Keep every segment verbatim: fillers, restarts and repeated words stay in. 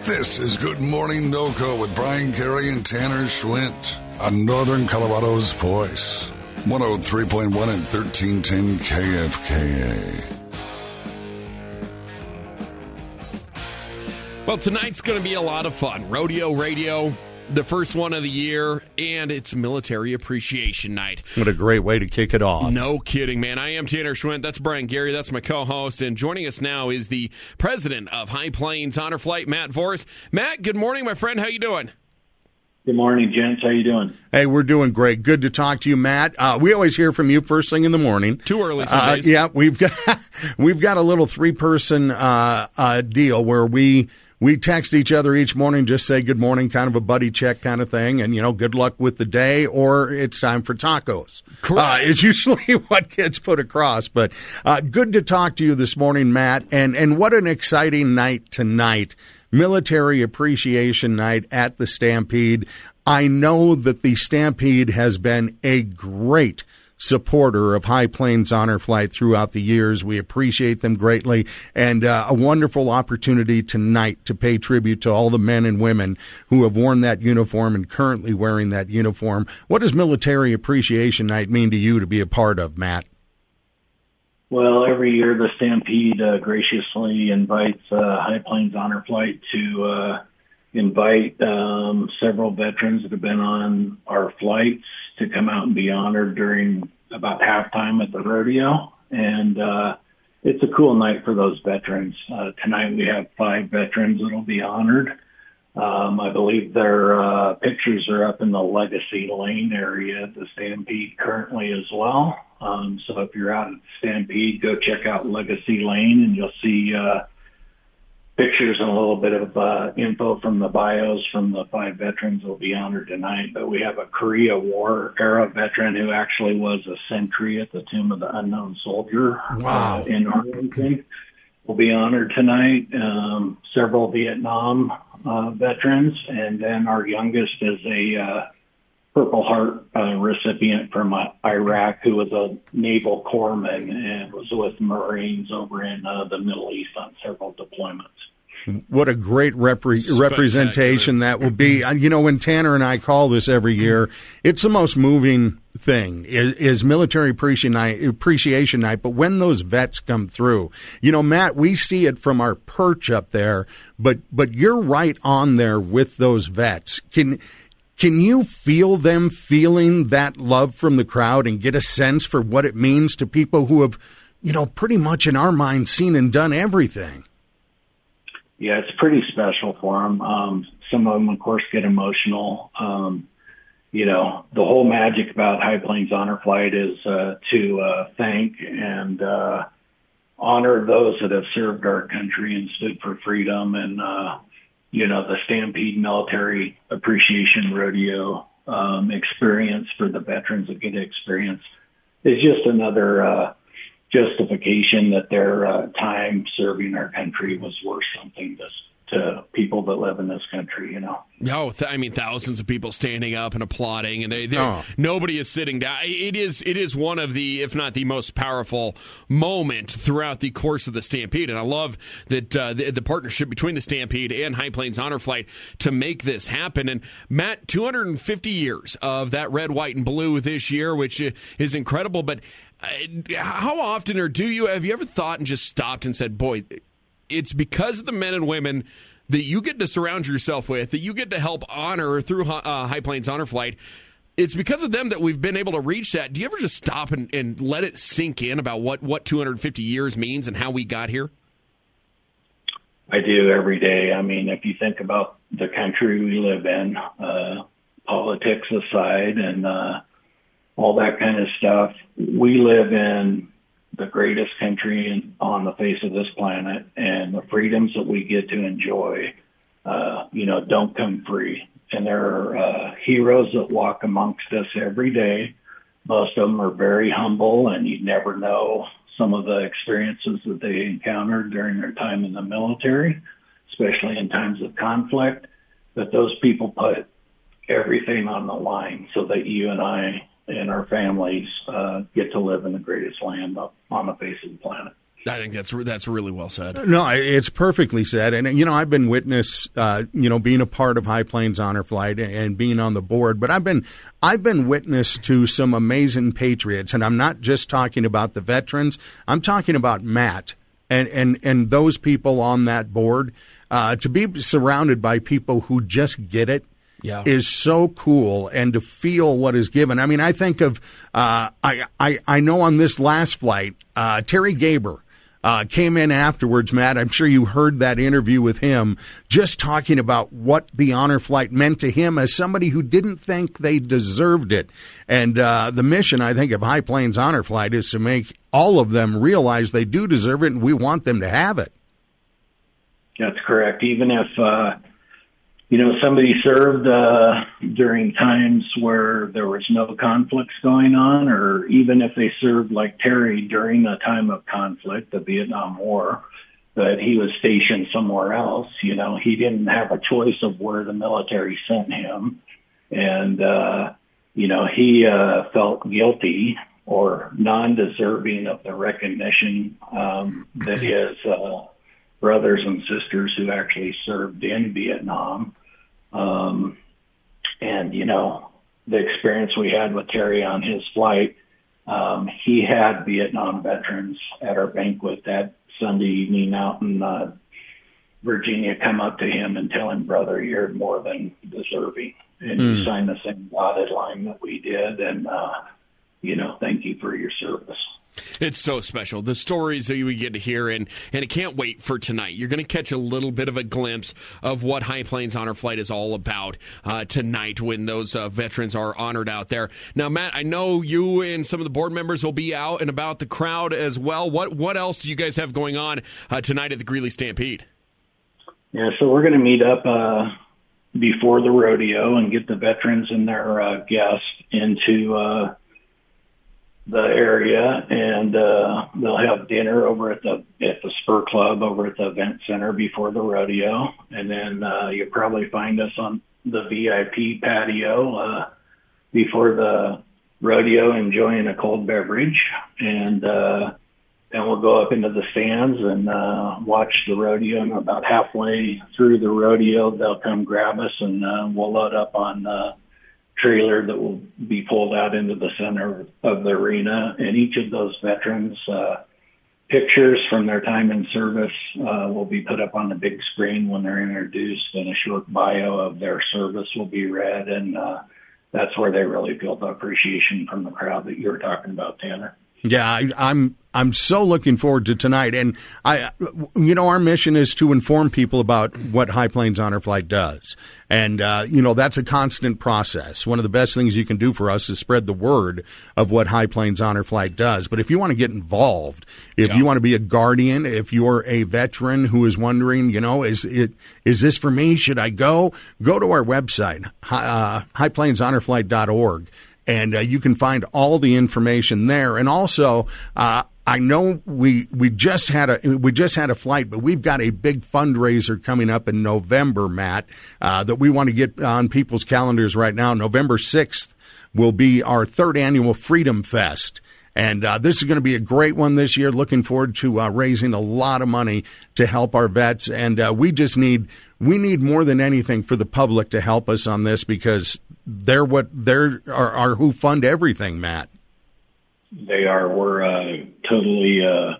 This is Good Morning NoCo with Brian Carey and Tanner Schwint on Northern Colorado's Voice. one oh three point one and thirteen ten K F K A. Well, tonight's going to be a lot of fun. Rodeo Radio, the first one of the year, and it's Military Appreciation Night. What a great way to kick it off. No kidding, man. I am Tanner Schwint. That's Brian Gary. That's my co-host. And joining us now is the president of High Plains Honor Flight, Matt Voris. Matt, good morning, my friend. How you doing? Good morning, gents. How you doing? Hey, we're doing great. Good to talk to you, Matt. Uh, we always hear from you first thing in the morning. Too early some uh, days. Yeah, we've got we've got a little three-person uh, uh, deal where we we text each other each morning, just say good morning, kind of a buddy check kind of thing, and, you know, good luck with the day, or it's time for tacos. Correct. Uh, it's usually what gets put across. But uh, good to talk to you this morning, Matt, and, and what an exciting night tonight. Military Appreciation Night at the Stampede. I know that the Stampede has been a great supporter of High Plains Honor Flight throughout the years. We appreciate them greatly, and uh, a wonderful opportunity tonight to pay tribute to all the men and women who have worn that uniform and currently wearing that uniform. What does Military Appreciation Night mean to you to be a part of, Matt? Well, every year the Stampede uh, graciously invites uh, High Plains Honor Flight to uh, invite um, several veterans that have been on our flights to come out and be honored during about halftime at the rodeo. And uh, it's a cool night for those veterans. Uh, tonight we have five veterans that will be honored. Um, I believe their uh, pictures are up in the Legacy Lane area at the Stampede currently as well. Um, so if you're out at the Stampede, go check out Legacy Lane and you'll see uh, pictures and a little bit of uh, info from the bios from the five veterans that will be honored tonight. But we have a Korea War era veteran who actually was a sentry at the Tomb of the Unknown Soldier. Wow. Uh, in Arlington will be honored tonight. Um, several Vietnam uh, veterans, and then our youngest is a uh, Purple Heart uh, recipient from uh, Iraq who was a naval corpsman and was with Marines over in uh, the Middle East on several deployments. What a great repre- representation that will be. You know, when Tanner and I call this every year, it's the most moving thing is, is Military Appreciation Night, Appreciation Night. But when those vets come through, you know, Matt, we see it from our perch up there, but but you're right on there with those vets. Can Can you feel them feeling that love from the crowd and get a sense for what it means to people who have, you know, pretty much in our mind seen and done everything? Yeah, it's pretty special for them. Um, some of them, of course, get emotional. Um, you know, the whole magic about High Plains Honor Flight is uh, to uh, thank and uh, honor those that have served our country and stood for freedom. And, uh, you know, the Stampede Military Appreciation Rodeo um, experience for the veterans that get to experience is just another uh justification that their uh, time serving our country was worth something to, to people that live in this country, you know. No, th- I mean thousands of people standing up and applauding, and they, oh. nobody is sitting down. It is, it is one of the, if not the most powerful moment throughout the course of the Stampede, and I love that uh, the, the partnership between the Stampede and High Plains Honor Flight to make this happen. And Matt, two hundred fifty years of that red, white, and blue this year, which is incredible. But uh, how often, or do you have you ever thought and just stopped and said, "Boy, it's because of the men and women that you get to surround yourself with, that you get to help honor through uh, High Plains Honor Flight. It's because of them that we've been able to reach that." Do you ever just stop and, and let it sink in about what, what two hundred fifty years means and how we got here? I do every day. I mean, if you think about the country we live in, uh, politics aside and uh, all that kind of stuff, we live in the greatest country in, on the face of this planet, and the freedoms that we get to enjoy, uh, you know, don't come free. And there are uh, heroes that walk amongst us every day. Most of them are very humble, and you never know some of the experiences that they encountered during their time in the military, especially in times of conflict. But those people put everything on the line so that you and I and our families uh, get to live in the greatest land on the face of the planet. I think that's that's really well said. No, it's perfectly said. And, you know, I've been witness, uh, you know, being a part of High Plains Honor Flight and being on the board. But I've been I've been witness to some amazing patriots. And I'm not just talking about the veterans. I'm talking about Matt and, and, and those people on that board. Uh, to be surrounded by people who just get it. Yeah. Is so cool, and to feel what is given. I mean, I think of, uh, I, I, I know on this last flight, uh, Terry Gaber uh, came in afterwards, Matt. I'm sure you heard that interview with him, just talking about what the honor flight meant to him as somebody who didn't think they deserved it. And uh, the mission, I think, of High Plains Honor Flight is to make all of them realize they do deserve it, and we want them to have it. That's correct. Even if, uh, you know, somebody served uh, during times where there was no conflicts going on, or even if they served like Terry during a time of conflict, the Vietnam War, but he was stationed somewhere else, you know, he didn't have a choice of where the military sent him. And, uh, you know, he uh, felt guilty or non-deserving of the recognition um, that his uh, brothers and sisters who actually served in Vietnam. Um, and, you know, the experience we had with Terry on his flight, um, he had Vietnam veterans at our banquet that Sunday evening out in uh, Virginia come up to him and tell him, brother, you're more than deserving. And mm. you signed the same dotted line that we did. And, uh, you know, thank you for your service. It's so special. The stories that we get to hear, and, and I can't wait for tonight. You're going to catch a little bit of a glimpse of what High Plains Honor Flight is all about uh, tonight when those uh, veterans are honored out there. Now, Matt, I know you and some of the board members will be out and about the crowd as well. What what else do you guys have going on uh, tonight at the Greeley Stampede? Yeah, so we're going to meet up uh, before the rodeo and get the veterans and their uh, guests into uh the area, and uh, they'll have dinner over at the at the Spur Club over at the event center before the rodeo, and then uh, you'll probably find us on the V I P patio uh, before the rodeo, enjoying a cold beverage, and uh, then we'll go up into the stands and uh, watch the rodeo. And about halfway through the rodeo, they'll come grab us, and uh, we'll load up on Uh, trailer that will be pulled out into the center of the arena. And each of those veterans, uh, pictures from their time in service uh, will be put up on the big screen when they're introduced, and a short bio of their service will be read. And uh, that's where they really feel the appreciation from the crowd that you were talking about, Tanner. Yeah, I, I'm I'm so looking forward to tonight, and I, you know, our mission is to inform people about what High Plains Honor Flight does, and uh, you know, that's a constant process. One of the best things you can do for us is spread the word of what High Plains Honor Flight does. But if you want to get involved, if yeah. you want to be a guardian, if you're a veteran who is wondering, you know, is it is this for me? Should I go? Go to our website, uh, high plains honor flight dot org. And uh, you can find all the information there. And also, uh, I know we we just had a we just had a flight, but we've got a big fundraiser coming up in November, Matt, uh, that we want to get on people's calendars right now. November sixth will be our third annual Freedom Fest. And uh, this is going to be a great one this year. Looking forward to uh, raising a lot of money to help our vets. And uh, we just need we need more than anything for the public to help us on this, because they're what they're are, are who fund everything, Matt. They are. We're uh, totally uh,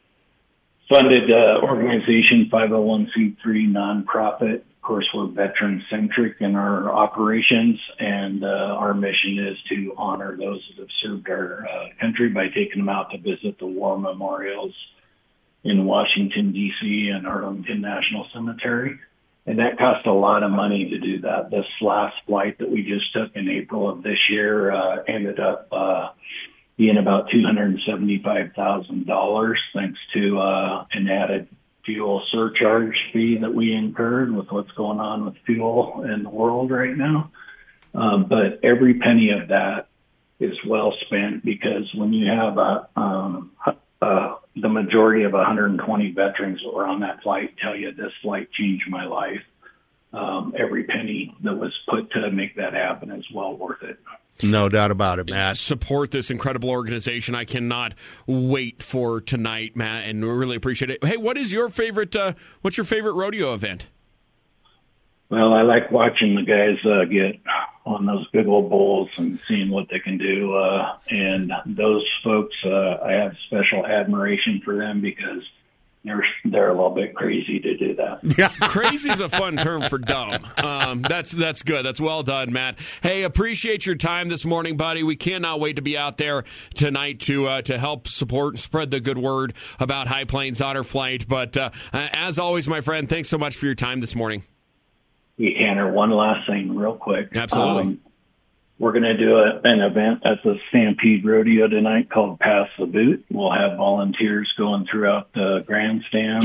funded uh, organization, five oh one c three nonprofit. Of course, we're veteran-centric in our operations, and uh, our mission is to honor those that have served our uh, country by taking them out to visit the war memorials in Washington, D C and Arlington National Cemetery. And that cost a lot of money to do that. This last flight that we just took in April of this year uh, ended up uh, being about two hundred seventy-five thousand dollars, thanks to uh, an added fuel surcharge fee that we incurred with what's going on with fuel in the world right now. Um, but every penny of that is well spent, because when you have a, um, uh, the majority of one hundred twenty veterans that were on that flight tell you this flight changed my life, um, every penny that was put to make that happen is well worth it. No doubt about it, Matt. Support this incredible organization. I cannot wait for tonight, Matt, and we really appreciate it. Hey, what is your favorite? Uh, what's your favorite rodeo event? Well, I like watching the guys uh, get on those big old bulls and seeing what they can do. Uh, and those folks, uh, I have special admiration for them because they're they're a little bit crazy to do that. Yeah, crazy is a fun term for dumb. Um, that's that's good. That's well done, Matt. Hey, appreciate your time this morning, buddy. We cannot wait to be out there tonight to uh, to help support and spread the good word about High Plains Honor Flight. But uh, as always, my friend, thanks so much for your time this morning. Hey, Tanner, one last thing real quick. Absolutely. Um, we're going to do a, an event at the Stampede Rodeo tonight called Pass the Boot. We'll have volunteers going throughout the grandstands,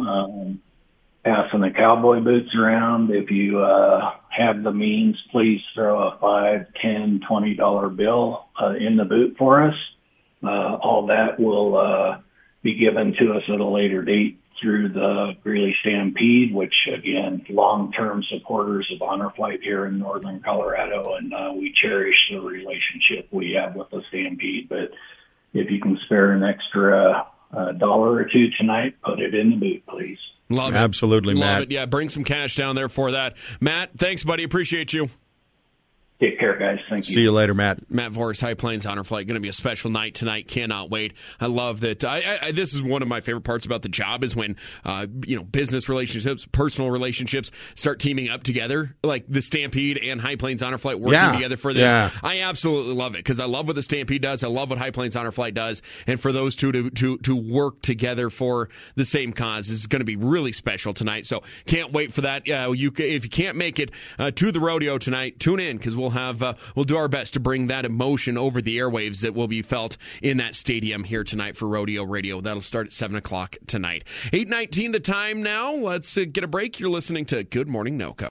um, passing the cowboy boots around. If you uh, have the means, please throw a five, ten, twenty dollar bill uh, in the boot for us. Uh, all that will uh, be given to us at a later date through the Greeley Stampede, which, again, long-term supporters of Honor Flight here in northern Colorado, and uh, we cherish the relationship we have with the Stampede. But if you can spare an extra uh, dollar or two tonight, put it in the boot, please. Love it. Absolutely, Love Matt. it. Yeah, bring some cash down there for that. Matt, thanks, buddy. Appreciate you. Take care, guys. Thank you. See you later, Matt. Matt Voris, High Plains Honor Flight. Going to be a special night tonight. Cannot wait. I love that. I, I, this is one of my favorite parts about the job is when, uh, you know, business relationships, personal relationships start teaming up together, like the Stampede and High Plains Honor Flight working Yeah. together for this. Yeah. I absolutely love it because I love what the Stampede does. I love what High Plains Honor Flight does. And for those two to, to, to work together for the same cause is going to be really special tonight. So can't wait for that. Uh, you, if you can't make it uh, to the rodeo tonight, tune in because we'll have, uh, we'll do our best to bring that emotion over the airwaves that will be felt in that stadium here tonight for Rodeo Radio. That'll start at seven o'clock tonight. eight nineteen the time now. Let's uh, get a break. You're listening to Good Morning Noco.